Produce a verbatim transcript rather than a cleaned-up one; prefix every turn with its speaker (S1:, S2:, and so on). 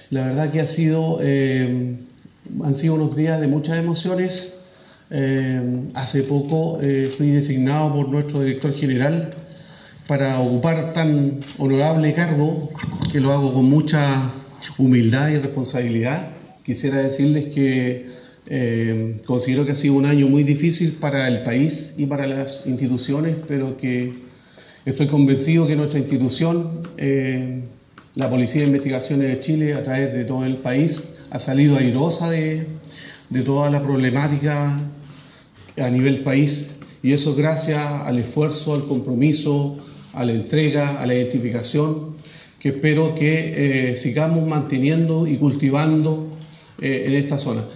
S1: La verdad que ha sido, eh, han sido unos días de muchas emociones. Eh, hace poco eh, fui designado por nuestro director general para ocupar tan honorable cargo, que lo hago con mucha humildad y responsabilidad. Quisiera decirles que eh, considero que ha sido un año muy difícil para el país y para las instituciones, pero que estoy convencido que nuestra institución, eh, la Policía de Investigaciones de Chile, a través de todo el país, ha salido airosa de, de toda la problemática a nivel país, y eso gracias al esfuerzo, al compromiso, a la entrega, a la identificación, que espero que eh, sigamos manteniendo y cultivando eh, en esta zona.